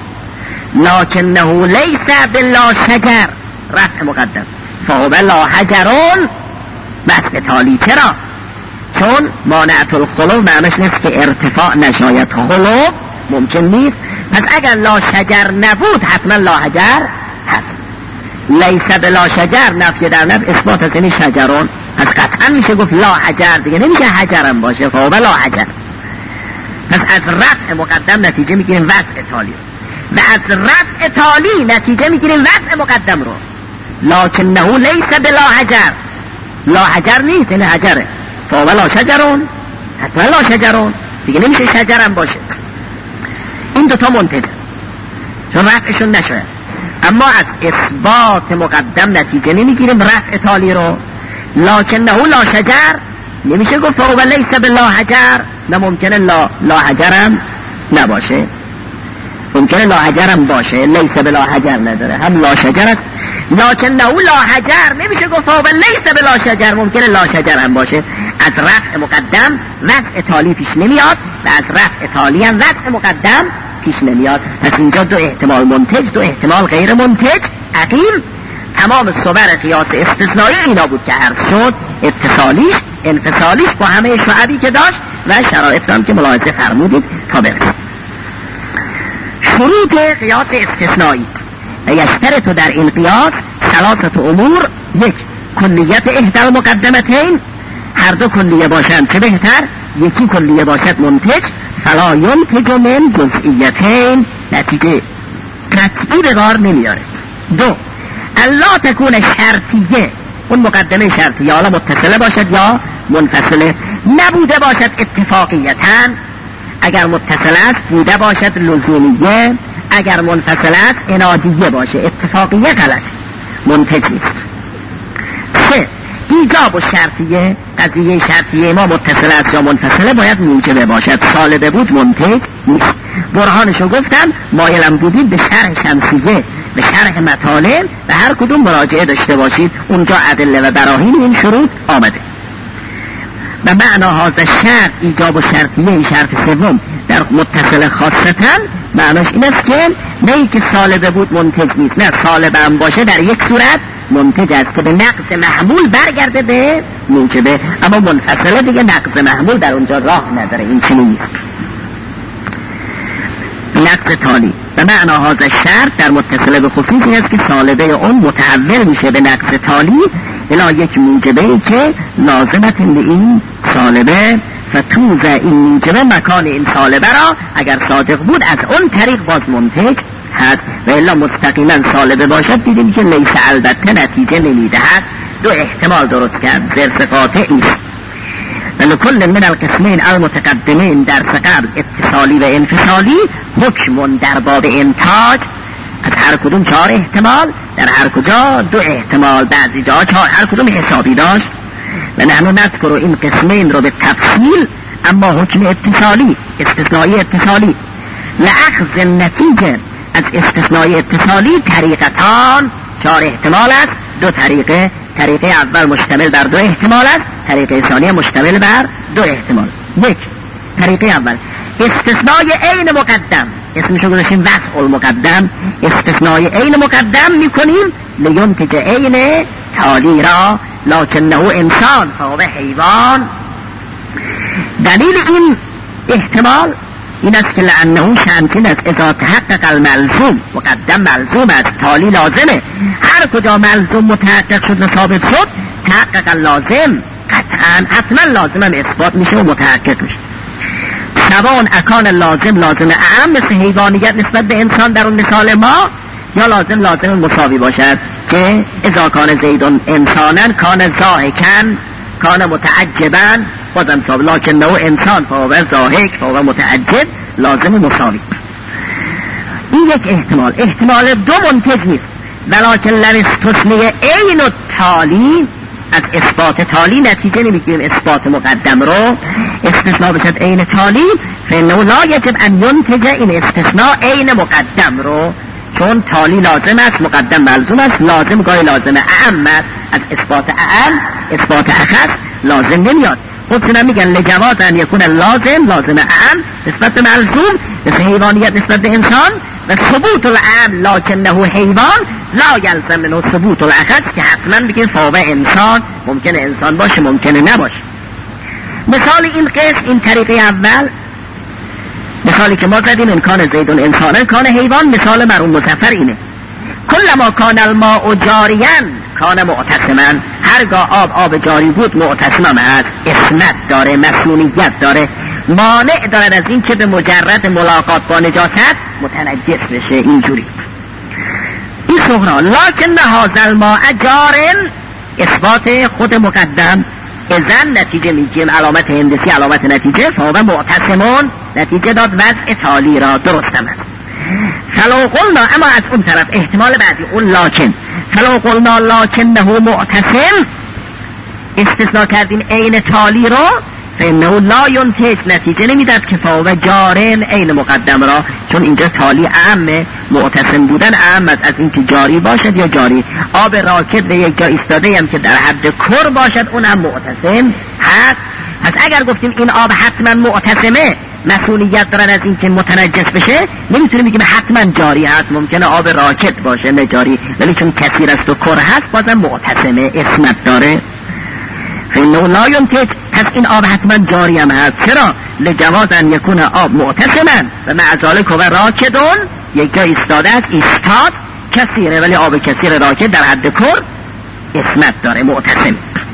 لکنه لیس بلا شجر رفع مقدم، فهو لا حجرون وضع تالی. چرا؟ چون مانعت الخلو معنیش نیست که ارتفاع نشاید، خلو ممکن نیست. پس اگر لا شجر نبود حتما لا حجر هست. لیس بلا شجر نفی در نفی اثبات است، یعنی شجرون. پس قطعا میشه گفت لا حجر، دیگه نمیشه حجرم باشه، فهو لا حجر. پس از رفع مقدم نتیجه میگیریم وضع تالی و از رفع تالی نتیجه میگیریم وضع مقدم رو. لکنه لیس بلا حجر، لا حجر نیست، یعنی حجره، فهو لا شجرون، حتما لا شجرون، دیگه نمیشه شجرم باشه. این 2 تا منتج چون رفعشون نشود. اما از اثبات مقدم نتیجه نمیگیریم رفع تالی رو. لکنه لا شجر نمیشه گفت فهو لیس بلا حجر، نه ممکنه لا حجرم نباشه، ممکنه لا حجرم باشه، لیس بلا حجر نداره، هم لا شجر است. لکنه لا حجر نمیشه گفت فهو لیس بلا شجر، ممکنه لا شجر هم باشه. از رفع مقدم وضع تالی پیش نمیاد و از رفع تالی هم وضع مقدم پیش نمیاد. پس اینجا 2 احتمال منتج، 2 احتمال غیر منتج عقیم. تمام صور قیاس استثنایی اینا بود که عرض شد، اتصالیش انفصالیش با همه شعبی که داشت و شرایط هم که ملاحظه فرمودید تا برسید. شروط قیاس استثنایی و یشترط در این قیاس 3 امور. 1 کلیت احدى المقدمتین، هر 2 کلیه باشند چه بهتر، یکی کلیه باشد منتج، فلا ينتج من جزئیتین، نتیجه قطعی به کار نمیاره. 2 الا تکون شرطیه، اون مقدمه شرطیه حالا متصله باشد یا منفصله، نبوده باشد اتفاقیتاً، اگر متصله است بوده باشد لزومیه، اگر منفصله است انادیه باشه، اتفاقیه غلط، منتج نیست. 3 ایجاب و شرطیه، قضیه شرطیه ما متصله است یا منفصله باید موجبه باشد، سالبه بود منتج نیست. برهانشو گفتم، مایلم بودید به شرح شمسیه، به شرح مطالب و هر کدوم مراجعه داشته باشید، اونجا ادله و براهین این شروط آمده. و معنا هذا شرط ایجاب و شرطیه، این شرط 3 در متصل خاصتاً معناش این است که نه ای که سالبه بود منتج نیست، نه سالبه هم باشه در یک صورت منتج است که به نقص محمول برگرده به موجبه، اما منفصله دیگه نقص محمول در اونجا راه نداره. این چنین نیست. نقص تالی و معنا هذا الشرط در متصله به خصوص این است که سالبه اون متحول میشه به نقص تالی الی یک موجبه ای که لازمت به این سالبه فتوز این موجبه مکان این سالبه را اگر صادق بود از اون طریق باز منتج هست و الا مستقیما سالبه باشد دیدیم که لیس البته نتیجه نمیدهد. دو احتمال درست کرد، زرس قاطع نیست. ولکل من القسمین المتقدمین در قبل اتصالی و انفصالی حکم در باب انتاج، از هر کدوم 4 احتمال، در هر کجا 2 احتمال، بعضی جا 4، هر کدوم حسابی داشت. و نحن نذکر این قسمین رو به تفصیل، اما حکم اتصالی استثنایی اتصالی لأخذ النتیجه از استثنایی اتصالی طریقتان 4 احتمال است، 2 طریقه. طریقه اول مشتمل بر 2 احتمال است، طریقه ثانی مشتمل بر 2 احتمال. یک، طریقه اول استثنای عین مقدم، اسمشو گذاشتیم وضع المقدم، استثنای عین مقدم میکنیم لینتج عین تالی را لکنه انسان فهو حیوان. دلیل این احتمال این است که لانه شمسین است اذا تحقق الملزوم، مقدم ملزوم است، تالی لازمه. هر کجا ملزوم متحقق شد و ثابت شد تحقق لازم قطعا حتما لازم هم اثبات میشه و متحقق میشه. سوان اکان لازم اعم مثل حیوانیت نسبت به انسان در اون مثال ما، یا لازم مساوی باشد که اذا کان زیدون انسانا کان ضاحکا کان متعجبا، بازم ثابت لکنه انسان فهو ضاحک فهو متعجب، لازم مساوی. این یک احتمال. احتمال 2 منتج نیست، ولکن لو استثنی عین التالی، از اثبات تالی نتیجه نمیگیریم اثبات مقدم رو، استثناء بشد عین تالی فانه لا یجب ان ینتج این استثناء عین مقدم رو، چون تالی لازم است، مقدم ملزوم است، لازم گاهی لازم اعم است، از اثبات اعم اثبات اخص لازم نمیاد. خودشون میگن لجواز ان یکون لازم اعم نسبت به ملزوم مثل حیوانیت نسبت به انسان، و ثبوت الاعم لکنه حیوان لا یلزم منه ثبوت الاخص، که حتما بگیم فهو انسان، ممکنه انسان باشه ممکنه نباشه. مثال این قسم، این طریقه اول، مثالی که ما زدیم امکان زیدون انسان کان حیوان، مثال مرحوم مظفر اینه کلما کان الماء جاریا کان معتصما، هرگاه آب جاری بود معتصم هست، اسمت داره، مسئولیت داره، مانع دارد از این که به مجرد ملاقات با نجاست متنجس بشه. اینجوری این سهرا لکن هذا الماء جار، اثبات خود مقدم، اذن نتیجه میگیم علامت هندسی علامت نتیجه فهو معتصمون، نتیجه داد وضع تالی را درستم است. فلو قلنا، اما از اون طرف احتمال بعدی اون لکن، فلو قلنا لکنه معتصم، استثناء کردیم عین تالی را، فانه لا ینتج، نتیجه نمیداد که فهو جارن عین مقدم را، چون اینجا تالی اعمه، معتصم بودن اعم از اینکه جاری باشد یا جاری. آب راکد به یک جا ایستاده هم که در حد کر باشد اون هم معتصم هست. پس اگر گفتیم این آب حتما معتصمه، مسئولیت دارن از اینکه متنجس بشه، نمیتونیم بگیم حتما جاری هست، ممکنه آب راکد باشه نه جاری، ولی چون کثیر است و کر هست بازم معتصمه، اسمت داره. فانه لا ینتج، پس این آب حتما جاری هم هست. چرا؟ لجواز ان یکون آب معتصما و مع ذلک و راکدون، یک جا ایستاده است، ایستاد کثیره، ولی آب کثیر راکد در حد کر اسمت داره، معتصم.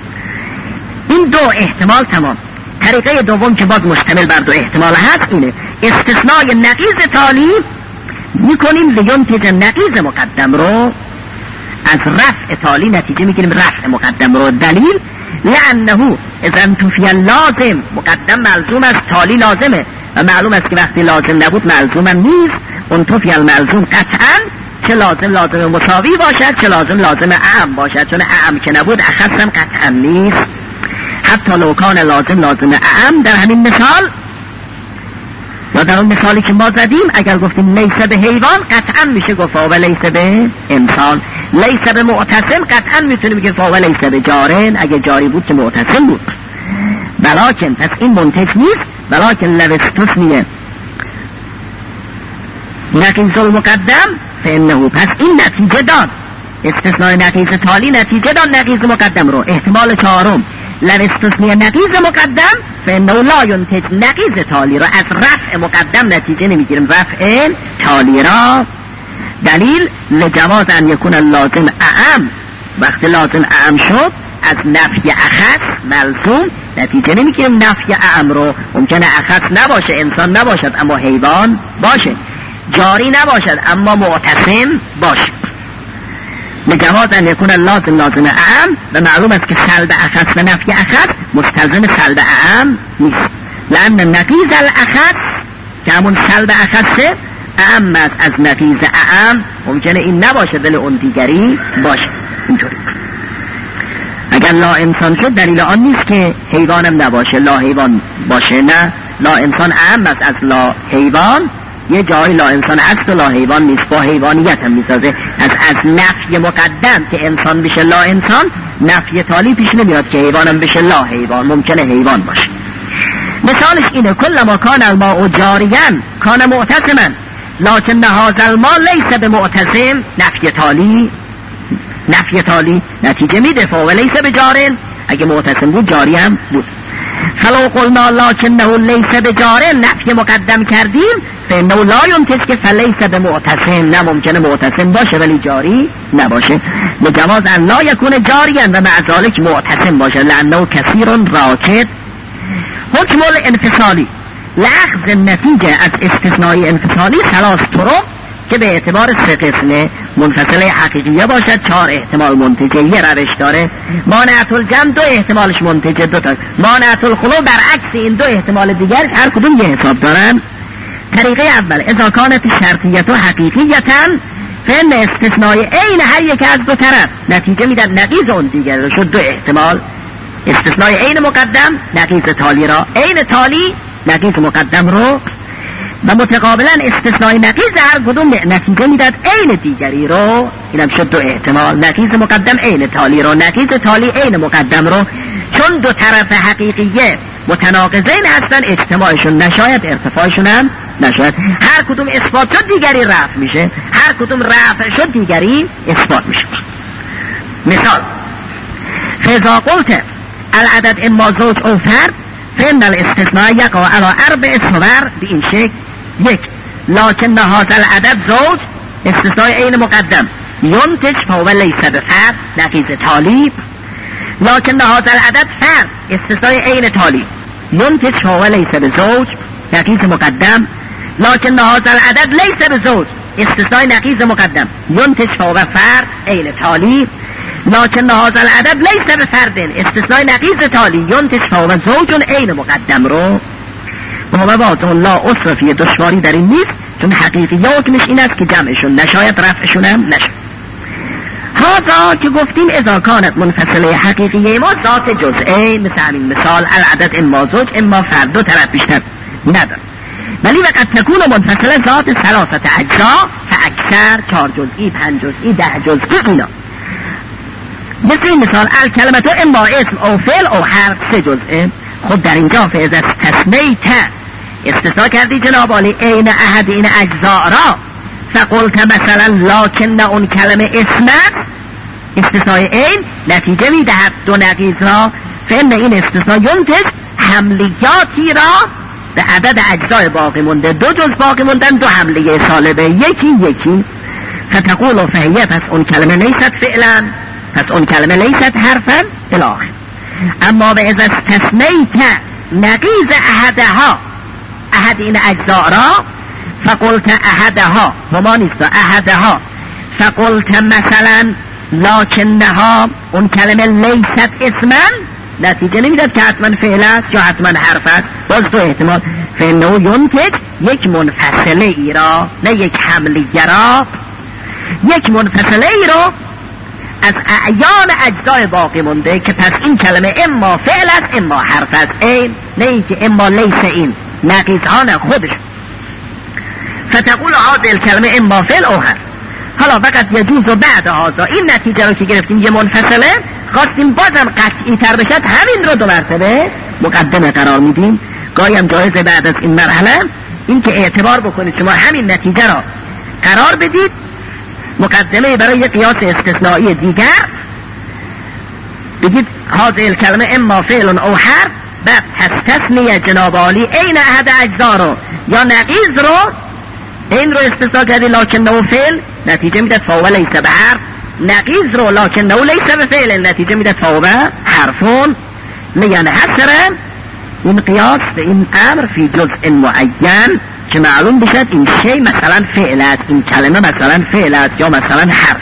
این 2 احتمال تمام. طریقه دوم که باز مشتمل بر 2 احتمال هست اینه استثنای نقیض تالی میکنیم لینتج نقیض مقدم رو، از رفع تالی نتیجه میگیریم رفع مقدم رو. دلیل لانه اذا انتفی لازم، مقدم ملزوم است، تالی لازمه و معلوم است که وقتی لازم نبود ملزوم هم نیست. انتفی الملزوم قطعا، چه لازم مساوی باشد، چه لازم اعم باشد، چون اعم که نبود اخص هم قطعا نیست. حتی لو کان لازم اعم، در همین مثال یا در اون مثالی که ما زدیم اگر گفتیم لیس به حیوان قطعا میشه گفت فهو لیس به انسان، لیس به معتصم قطعا میتونیم بگیم فهو لیس به جارن، اگه جاری بود که معتصم بود. ولکن پس این منتج نیست، ولکن لو استثنیه نقیض المقدم فانه، پس این نتیجه داد استثناء نقیض تالی نتیجه داد نقیض مقدم رو. احتمال چهارم لو استثناء نقیض مقدم فانه لا ینتج نقیض تالی را. از رفع مقدم نتیجه نمیگیریم رفع تالی را. دلیل لجواز ان یکون لازم اعم، وقتی لازم اعم شد از نفی اخص ملزوم نتیجه نمیگیریم نفی اعم رو. ممکنه اخص نباشه، انسان نباشد اما حیوان باشه، جاری نباشد اما معتصم باشه. لجواز ان یکون لازم اعم، و معلوم است که سلب اخص و نفی اخص مستلزم سلب اعم نیست. لان نقیض الاخص که همون سلب اخصه اعم است از نقیض اعم، ممکنه این نباشه دل اون دیگری باشه. اینطوری اگر لا انسان شد دلیل آن نیست که حیوانم نباشه، لا حیوان باشه. نه، لا انسان اعم است از لا حیوان. یه جایی لا انسان هست و لا حیوان نیست، با حیوانیت هم میسازه. از نفی مقدم که انسان بشه لا انسان، نفی تالی پیش نمیاد که حیوانم بشه لا حیوان، ممکنه حیوان باشه. مثالش اینه کل ما کان الماء جاریا کان معتصما لکن هذا الماء لیس بمعتصم. نفی تالی نتیجه میده فهو لیس بجار، اگه معتصم بود جاری هم بود. فلو قلنا لکنه لیس بجار، نفی مقدم کردیم فانه لا ینتج که فلیس بمعتصم، نه ممکنه معتصم باشه ولی جاری نباشه. لجواز ان لا یکون جاریا و مع ذلک معتصم باشه لانه کثیر راکد. حکم الانفصالی لغز نتیجه از استثناء انفصالی ثلاث طرق که به اعتبار سه قسمه منفصله حقیقیه باشد، 4 احتمال منتجه، یه روش داره. مانعت الجمع 2 احتمالش منتجه 2 تا. مانعت الخلو برعکس این 2 احتمال دیگر هر کدوم یه حساب دارن. طریقه اول اذا کانت شرطیت و حقیقیتاً فان استثناء عین هر یک از دو طرف نتیجه میدن نقیض اون دیگر شد. 2 احتمال استثناء عین مقدم نقیض تالی را، عین تالی نقیض مقدم رو، و متقابلا استثناء نقیض هر کدوم نتیجه میداد عین دیگری رو. اینم شد 2 احتمال، نقیض مقدم عین تالی رو، نقیض تالی عین مقدم رو. چون 2 طرف حقیقیه متناقضین هستن اجتماعشون نشاید، ارتفاعشون هم نشاید. هر کدوم اثبات شد دیگری رفع میشه، هر کدوم رفع شد دیگری اثبات میشه. مثال فاذا قلت العدد اما زوج او فرد فإن الاستثناء يقع على 4 صور به این شکل. 1 لكن هذا العدد زوج استثناء عین مقدم ينتج فهو ليس بفرد نقیض تالی. لكن هذا العدد فرد استثناء عین تالی ينتج فهو ليس بزوج نقیض مقدم. لكن هذا العدد ليس بزوج استثناء نقیض مقدم ينتج فهو فرد عین تالی. لكن هذا العدد ليس بفرد استثناء نقیض تالی ينتج فهو زوج عین مقدم رو. و واضح لا اصرفی دشواری در این نیست، چون حقیقی حکمش این است که جمعشون نشاید رفعشون هم نشد. هذا که گفتیم اذا کانت منفصله حقیقیه ما ذات جزئه، مثل همین مثال العدد اما زوج اما فرد 2 طرف بیشتر نداره. ولی وقت تکون منفصله ذات 3 اجزا فاکثر 4 جزئی 5 جزئی 10 جزئی اینا. مثل این مثال الکلمتو اما اسم او فعل او حرف 3 جزئه. خب در اینجا فاذا استثنیت استثناء کردی جناب عالی عین احد این اجزاء را، فقلت مثلا لکن اون کلمه اسم استثناء عین نتیجه میدهد 2 نقیض را، فان این استثناء ینتج حملیاتی را به عدد اجزای باقی مونده، 2 جز باقی موندن 2 حملیه سالبه یکی. فتقول فهیه پس اون کلمه لیست فعلا، پس اون کلمه لیست حرفا الاخر. اما به از استثنیت نقیض احدها احد این اجزاء را فقلت احدها هما نیست احدها فقلت مثلا لکنها اون کلمه لیست اسما نتیجه نمیداد که حتما فعل است یا حتما حرف است. باز 2 احتمال فانه ینتج یک منفصله ای را، نه یک حملیه را، یک منفصله ای را از اعیان اجزای باقی مونده که پس این کلمه اما فعل است اما حرف است، این نه اینکه اما لیس این نقیضان خودش. فتقول هذه الکلمه اما فعل او حرف. حالا فقط یجوز بعد هذا این نتیجه رو که گرفتیم یه منفصله، خواستیم بازم قطعی تر بشد همین رو 2 مرتبه مقدمه قرار میدیم. گاهی هم جایزه بعد از این مرحله این که اعتبار بکنید شما همین نتیجه را قرار بدید مقدمه برای قیاس استثنایی دیگر. بگید هذه الکلمه اما فعل او حرف، بعد تستثنی جناب عالی این احد اجزا رو یا نقیض رو، این رو استثناء کردی لکنه فعل، نتیجه میداد فهو لیس به حرف. نقیض رو لکنه لیس به فعل، نتیجه میداد فهو به حرفون. لینحصر این قیاس به این امر فی جزء معین، که معلوم بشد این شی مثلا فعل است، این کلمه مثلا فعل است یا مثلا حرف.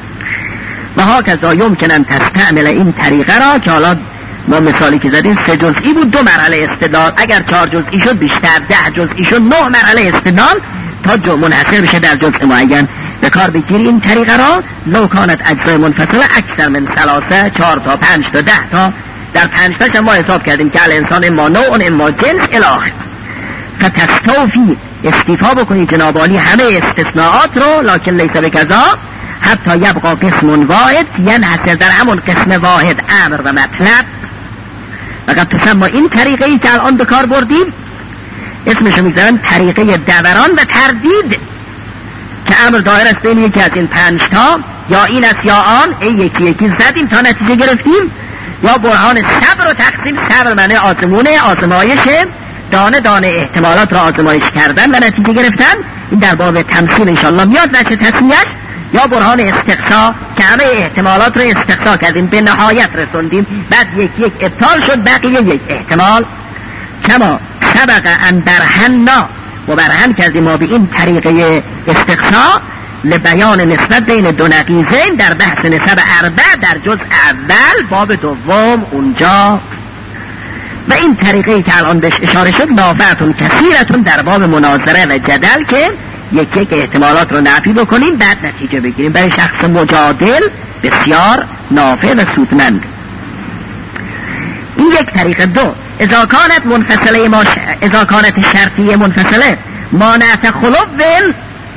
و هاکذا یمکن ان تستعمل این طریقه را، که حالا ما مثالی که زدیم 3 جزئی بود، 2 مرحله استدلال، اگر 4 جزئی شد بیشتر، 10 جزئی شد 9 مرحله استدلال تا منحصر بشه در جزء معین. به کار بگیری این طریقه را. لو کانت اجزای منفصله اکثر من 3، 4 تا 5 تا 10 تا، در 5 تاش ما حساب کردیم که الانسان اما نوع اما جنس الاخر. فتستوفی استیفا بکنی جناب عالی همه استثناءات رو، لکن لیس بکذا حتی یبقى قسم واحد، یعنی حسر در همون قسم واحد امر و مطلب. فقط تسمى این طریقه ای که الان به کار بردیم اسمشو میذارن طریقه دوران و تردید، که امر دایر است بین یکی از این 5 تا، یا این است یا آن، این یکی یکی زدیم تا نتیجه گرفتیم. یا برهان صبر و تقسیم، صبر معنی آزمونه، آزمایشه، دانه دانه احتمالات را آزمایش کردن و نتیجه گرفتن. این در باب تمثیل انشالله میاد وجه تصمیهش. یا برهان استقصا، که همه احتمالات رو استقصا کردیم به نهایت رسوندیم، بعد یک یک ابطال شد، بقیه یک احتمال. کما سبق ان برهنا، و برهن کردیم ما به این طریقه استقصا لبیان نسبت بین 2 نقیضین در بحث نسب اربع در جزء اول باب دوم اونجا. و این طریقه که الان بهش اشاره شد نافعتون کثیرتون در باب مناظره و جدل، که یک یک احتمالات رو نفی بکنیم بعد نتیجه بگیریم، برای شخص مجادل بسیار نافع و سودمند. این یک طریقه. 2 اذا کانت منفصله اذا کانت شرطیه منفصله مانعت خلوون،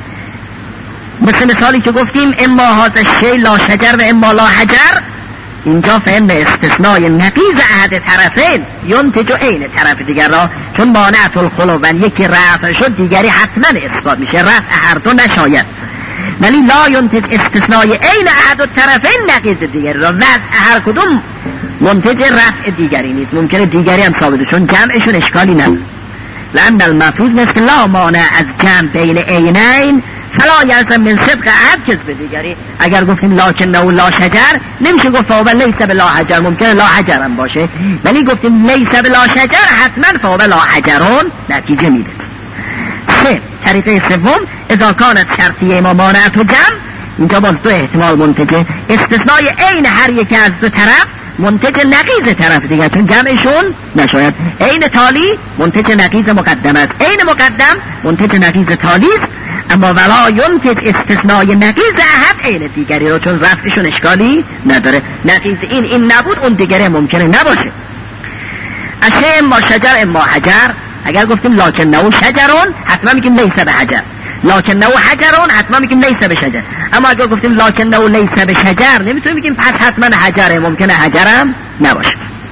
مثل مثالی که گفتیم اما هذا الشیء لا شجر و اما لا حجر، اینجا فهم استثنای نقیض احد طرفین ینتج عین طرف دیگر را، چون مانعت الخلوون یکی رفع شد دیگری حتما اثبات میشه، رفع هر دو نشاید. ولی لا ینتج استثنای عین احد الطرفین نقیض دیگری را، وضع هر کدوم منتج رفع دیگری نیست، ممکنه دیگری هم ثابته، چون جمعشون اشکالی نداره. لأن المفروض مثل لا مانع از جمع بین عینین فلا یلزم من صدق احد کذب دیگری. اگر گفتیم لکنه و لا شجر نمیشه گفت فهو لیس بلا حجر، ممکنه لا حجر هم باشه، ولی گفتیم لیس بلا شجر حتما فهو لا حجرون نتیجه میده. 3 طریقه سوم اذا کانت شرطیه ما مانعت و جمع، اینجا باز 2 احتمال منتجه، استثنای عین هر یکی از 2 طرف منتج نقیض طرف دیگر، چون جمعشون نشاید. عین تالی منتج نقیض مقدم است، عین مقدم منتج نقیض تالی است، اما ولا ینتج استثنای نقیض احد عین دیگری رو، چون رفعشون اشکالی نداره. نقیض این نبود اون دیگری ممکنه نباشه. اشیاء اما شجر اما حجر، اگر گفتیم لکنه شجرون حتما میگیم لیس به حجر، لکنه حجرون حتما میگیم لیس به شجر. اما اگر گفتیم لکنه لیس به شجر نمیتونیم بگیم پس حتما حجره، ممکنه حجرم نباشه.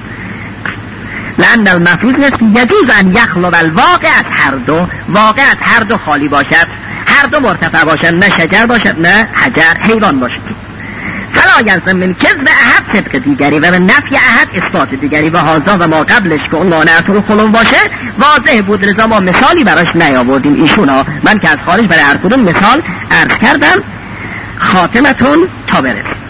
لأن المفروض نیست یجوز ان یخلو الواقع از هر دو، واقع از هر دو خالی باشد، هر دو مرتفع باشد، نه شجر باشد نه حجر حیوان باشد. فلا یلزم من کذب احد صدق دیگری و من نفی احد اثبات دیگری، و هذا و ما قبلش که اون مانعت الخلو باشه واضح بود، لذا ما مثالی براش نیاوردیم. ایشونا من که از خارج برای هر کدوم مثال عرض کردم. خاتمتون تا برسیم.